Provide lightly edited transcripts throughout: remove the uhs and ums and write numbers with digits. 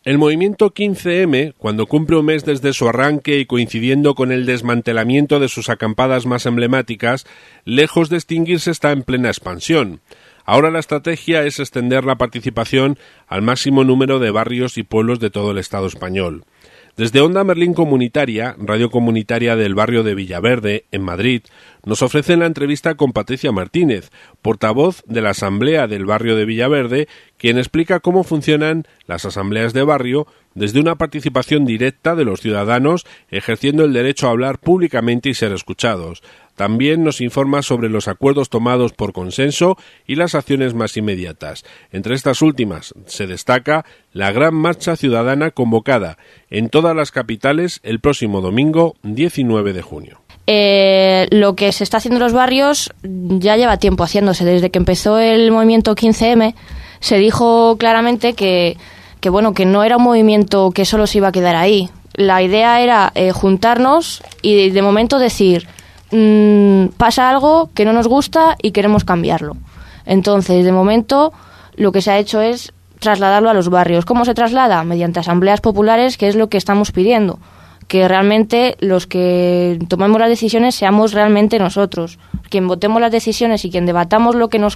El movimiento 15M, cuando cumple un mes desde su arranque y coincidiendo con el desmantelamiento de sus acampadas más emblemáticas, lejos de extinguirse está en plena expansión. Ahora la estrategia es extender la participación al máximo número de barrios y pueblos de todo el Estado español. Desde Onda Merlín Comunitaria, radio comunitaria del barrio de Villaverde, en Madrid, nos ofrecen la entrevista con Patricia Martínez, portavoz de la Asamblea del barrio de Villaverde, quien explica cómo funcionan las asambleas de barrio desde una participación directa de los ciudadanos, ejerciendo el derecho a hablar públicamente y ser escuchados. También nos informa sobre los acuerdos tomados por consenso y las acciones más inmediatas. Entre estas últimas se destaca la gran marcha ciudadana convocada en todas las capitales el próximo domingo 19 de junio. Lo que se está haciendo en los barrios ya lleva tiempo haciéndose. Desde que empezó el movimiento 15M se dijo claramente que no era un movimiento que solo se iba a quedar ahí. La idea era juntarnos y de momento decir pasa algo que no nos gusta y queremos cambiarlo. Entonces, de momento, lo que se ha hecho es trasladarlo a los barrios. ¿Cómo se traslada? Mediante asambleas populares, que es lo que estamos pidiendo. Que realmente los que tomemos las decisiones seamos realmente nosotros. Quien votemos las decisiones y quien debatamos lo que nos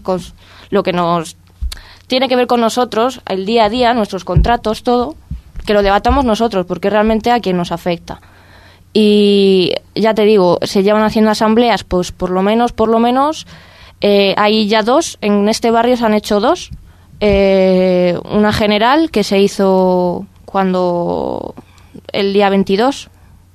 tiene que ver con nosotros, el día a día, nuestros contratos, todo, que lo debatamos nosotros, porque realmente a quien nos afecta. Y ya te digo, se llevan haciendo asambleas, pues por lo menos, hay ya 2, en este barrio se han hecho 2. Una general que se hizo cuando el día 22,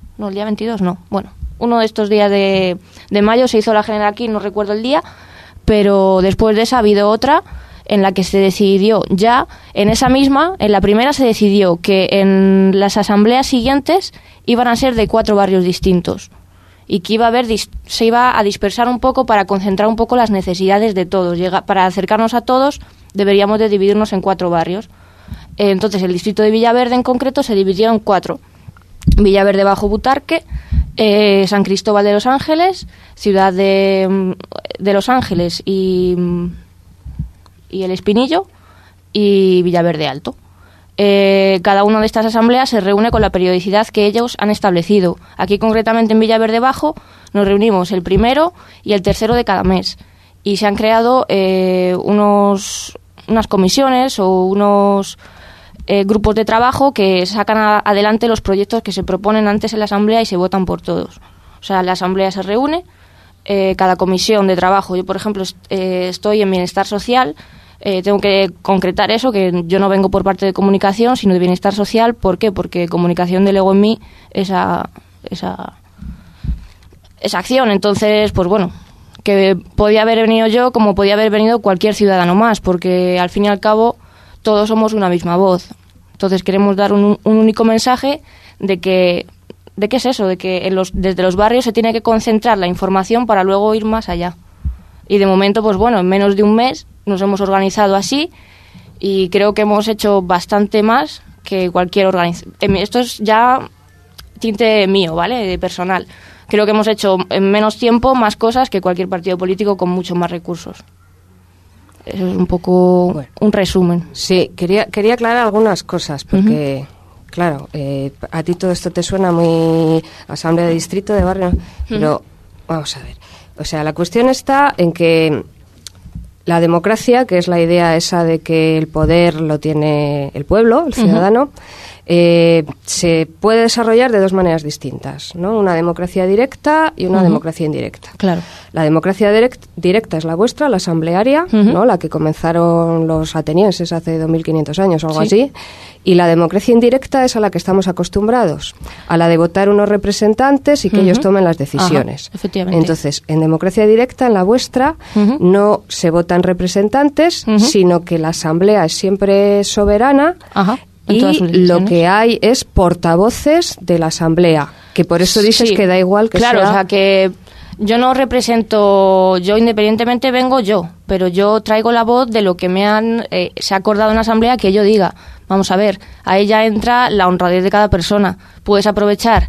uno de estos días de mayo se hizo la general aquí, no recuerdo el día, pero después de esa ha habido otra en la que se decidió ya, en la primera se decidió que en las asambleas siguientes iban a ser de 4 barrios distintos y que se iba a dispersar un poco para concentrar un poco las necesidades de todos. Para acercarnos a todos deberíamos de dividirnos en 4 barrios. Entonces el distrito de Villaverde en concreto se dividió en 4. Villaverde Bajo Butarque, San Cristóbal de los Ángeles, Ciudad de Los Ángeles y El Espinillo y Villaverde Alto. Cada una de estas asambleas se reúne con la periodicidad que ellos han establecido. Aquí concretamente en Villaverde Bajo nos reunimos el 1 y el 3 de cada mes y se han creado unas comisiones o unos grupos de trabajo que sacan adelante los proyectos que se proponen antes en la asamblea y se votan por todos. O sea, la asamblea se reúne, cada comisión de trabajo. Yo, por ejemplo, estoy en Bienestar Social. Tengo que concretar eso, que yo no vengo por parte de comunicación, sino de bienestar social. ¿Por qué? Porque comunicación delegó en mí esa acción. Entonces, pues bueno, que podía haber venido yo como podía haber venido cualquier ciudadano más, porque al fin y al cabo todos somos una misma voz. Entonces queremos dar un único mensaje de que es eso, de que desde los barrios se tiene que concentrar la información para luego ir más allá. Y de momento, pues bueno, en menos de un mes nos hemos organizado así y creo que hemos hecho bastante más que cualquier organización. Esto es ya tinte mío, ¿vale? De personal. Creo que hemos hecho en menos tiempo más cosas que cualquier partido político con muchos más recursos. Eso es un poco un resumen. Sí, quería aclarar algunas cosas porque, claro, a ti todo esto te suena muy asamblea de distrito, de barrio, pero vamos a ver. O sea, la cuestión está en que la democracia, que es la idea esa de que el poder lo tiene el pueblo, el ciudadano, se puede desarrollar de 2 maneras distintas, ¿no? Una democracia directa y una democracia indirecta. Claro. La democracia directa es la vuestra, la asamblearia, ¿no? La que comenzaron los atenienses hace 2500 años o algo así. Y la democracia indirecta es a la que estamos acostumbrados, a la de votar unos representantes y que ellos tomen las decisiones. Ajá, efectivamente. Entonces, en democracia directa, en la vuestra, no se votan representantes, sino que la asamblea es siempre soberana. Y lo que hay es portavoces de la asamblea, que por eso dices que da igual que claro, sea... o sea, que yo no represento, yo independientemente vengo yo, pero yo traigo la voz de lo que se ha acordado en la asamblea que yo diga. Vamos a ver, ahí ya entra la honradez de cada persona. Puedes aprovechar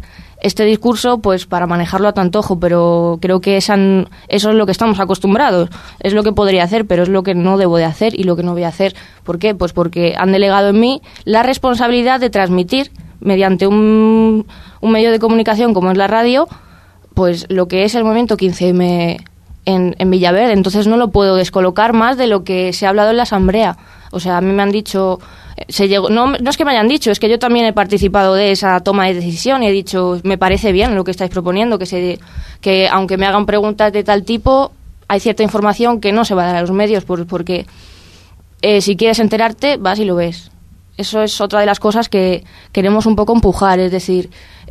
este discurso pues para manejarlo a tu antojo, pero creo que eso es lo que estamos acostumbrados, es lo que podría hacer, pero es lo que no debo de hacer y lo que no voy a hacer. ¿Por qué? Pues porque han delegado en mí la responsabilidad de transmitir mediante un medio de comunicación como es la radio, pues lo que es el movimiento 15M en Villaverde. Entonces no lo puedo descolocar más de lo que se ha hablado en la asamblea. O sea, a mí me han dicho, no es que me hayan dicho, es que yo también he participado de esa toma de decisión y he dicho, me parece bien lo que estáis proponiendo, que aunque me hagan preguntas de tal tipo, hay cierta información que no se va a dar a los medios, porque si quieres enterarte, vas y lo ves. Eso es otra de las cosas que queremos un poco empujar, es decir,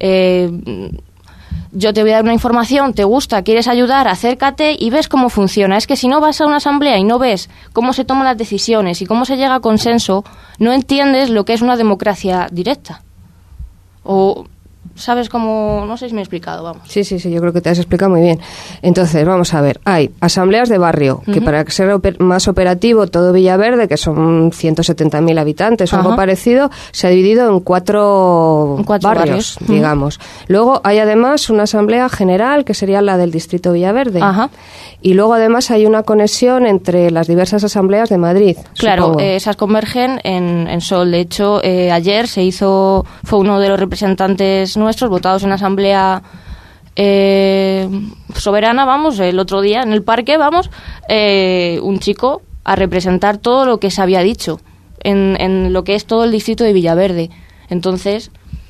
yo te voy a dar una información, te gusta, quieres ayudar, acércate y ves cómo funciona. Es que si no vas a una asamblea y no ves cómo se toman las decisiones y cómo se llega a consenso, no entiendes lo que es una democracia directa. O, ¿sabes cómo? No sé si me he explicado, vamos. Sí, yo creo que te has explicado muy bien. Entonces, vamos a ver, hay asambleas de barrio, que para ser más operativo, todo Villaverde, que son 170.000 habitantes o algo parecido, se ha dividido en cuatro barrios, digamos. Luego hay además una asamblea general, que sería la del distrito Villaverde. Y luego además hay una conexión entre las diversas asambleas de Madrid. Claro, esas convergen en Sol. De hecho, ayer fue uno de los representantes nuestros votados en la asamblea soberana, vamos, el otro día en el parque, vamos, un chico a representar todo lo que se había dicho en lo que es todo el distrito de Villaverde. Entonces,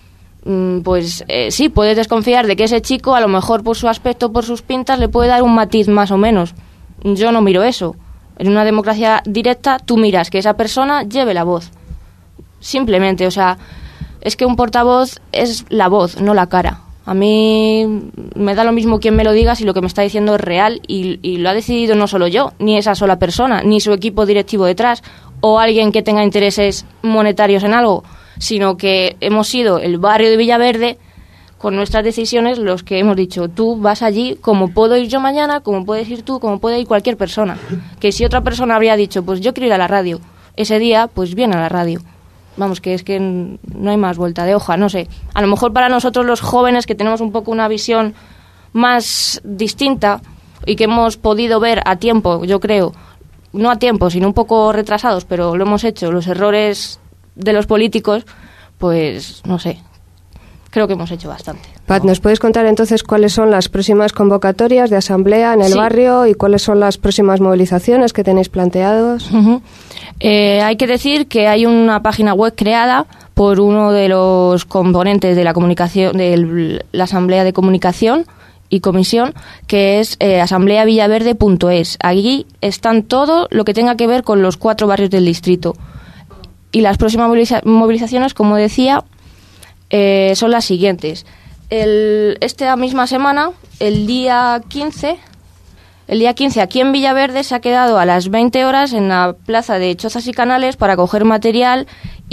pues sí, puedes desconfiar de que ese chico, a lo mejor por su aspecto, por sus pintas, le puede dar un matiz más o menos. Yo no miro eso. En una democracia directa, tú miras que esa persona lleve la voz. Simplemente, o sea, es que un portavoz es la voz, no la cara. A mí me da lo mismo quién me lo diga si lo que me está diciendo es real y lo ha decidido no solo yo, ni esa sola persona, ni su equipo directivo detrás o alguien que tenga intereses monetarios en algo, sino que hemos sido el barrio de Villaverde con nuestras decisiones los que hemos dicho, tú vas allí como puedo ir yo mañana, como puedes ir tú, como puede ir cualquier persona. Que si otra persona habría dicho, pues yo quiero ir a la radio, ese día pues viene a la radio. Vamos, que es que no hay más vuelta de hoja, no sé. A lo mejor para nosotros los jóvenes que tenemos un poco una visión más distinta y que hemos podido ver a tiempo, yo creo, no a tiempo, sino un poco retrasados, pero lo hemos hecho, los errores de los políticos, pues no sé, creo que hemos hecho bastante. Pat, ¿nos puedes contar entonces cuáles son las próximas convocatorias de asamblea en el barrio y cuáles son las próximas movilizaciones que tenéis planteados? Hay que decir que hay una página web creada por uno de los componentes de la comunicación, de la Asamblea de Comunicación y Comisión, que es asambleavillaverde.es. Allí están todo lo que tenga que ver con los 4 barrios del distrito. Y las próximas movilizaciones, como decía, son las siguientes. Esta misma semana, el día 15 aquí en Villaverde se ha quedado a las 20 horas en la plaza de Chozas y Canales para coger material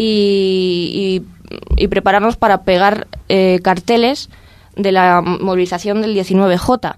y prepararnos para pegar carteles de la movilización del 19J.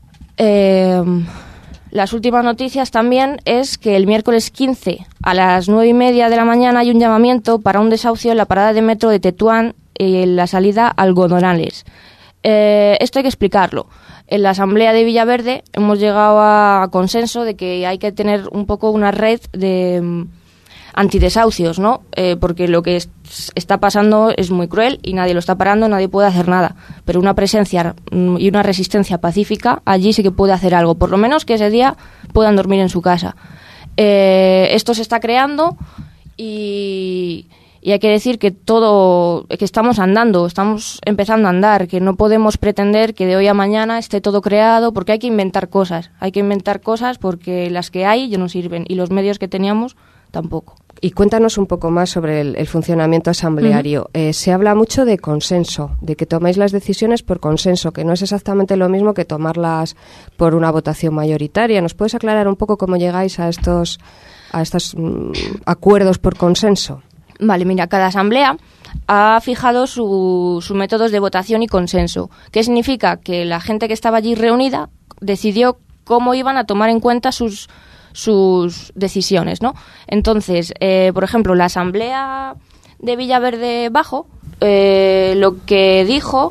Las últimas noticias también es que el miércoles 15 a las 9:30 de la mañana hay un llamamiento para un desahucio en la parada de metro de Tetuán en la salida Algodonales. Esto hay que explicarlo. En la Asamblea de Villaverde hemos llegado a consenso de que hay que tener un poco una red de antidesahucios, ¿no? Porque lo que está pasando es muy cruel y nadie lo está parando, nadie puede hacer nada. Pero una presencia y una resistencia pacífica, allí sí que puede hacer algo. Por lo menos que ese día puedan dormir en su casa. Esto se está creando y hay que decir que que estamos andando, estamos empezando a andar, que no podemos pretender que de hoy a mañana esté todo creado, porque hay que inventar cosas porque las que hay ya no sirven y los medios que teníamos tampoco. Y cuéntanos un poco más sobre el funcionamiento asambleario. Se habla mucho de consenso, de que tomáis las decisiones por consenso, que no es exactamente lo mismo que tomarlas por una votación mayoritaria. ¿Nos puedes aclarar un poco cómo llegáis a estos acuerdos por consenso? Vale, mira, cada asamblea ha fijado sus métodos de votación y consenso. ¿Qué significa? Que la gente que estaba allí reunida decidió cómo iban a tomar en cuenta sus decisiones, ¿no? Entonces, por ejemplo, la asamblea de Villaverde Bajo lo que dijo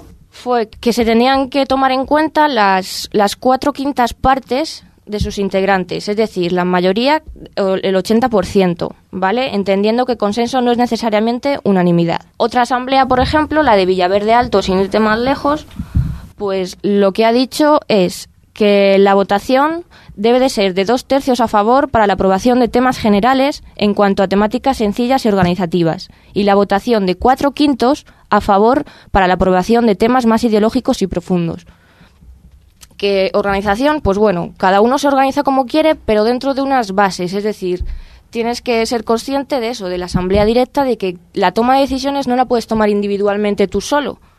fue que se tenían que tomar en cuenta las 4/5 partes de sus integrantes, es decir, la mayoría, el 80%, ¿vale? Entendiendo que consenso no es necesariamente unanimidad. Otra asamblea, por ejemplo, la de Villaverde Alto, sin irte más lejos, pues lo que ha dicho es que la votación debe de ser de 2/3 a favor para la aprobación de temas generales en cuanto a temáticas sencillas y organizativas, y la votación de 4/5 a favor para la aprobación de temas más ideológicos y profundos. Que organización, pues bueno, cada uno se organiza como quiere, pero dentro de unas bases, es decir, tienes que ser consciente de eso, de la asamblea directa, de que la toma de decisiones no la puedes tomar individualmente tú solo,